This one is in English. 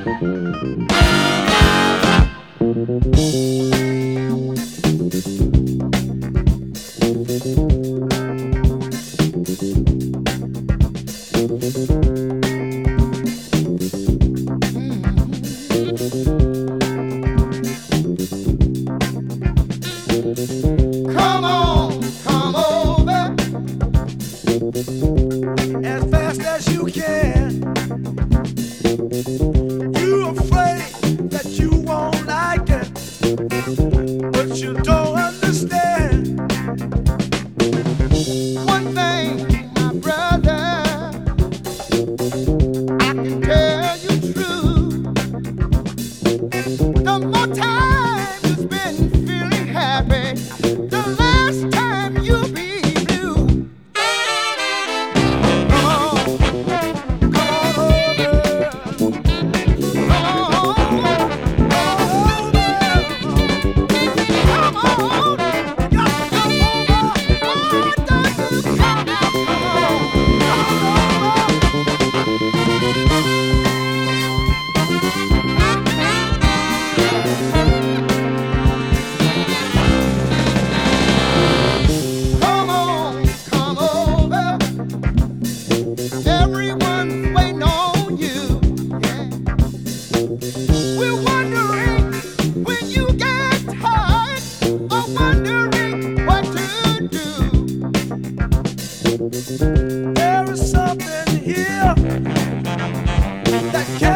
Come on, come over as fast as you can. You afraid that you won't like it, but you don't understand. One thing, my brother, I can tell you true. The more time you spend feeling happy, the last time you'll be blue. Come on, come on over. Come on, come on, you got to come over. Why don't you come Come on, come over. Everyone's waiting on you. Yeah. We're wondering when you get tired, or wondering what to do. There is something here that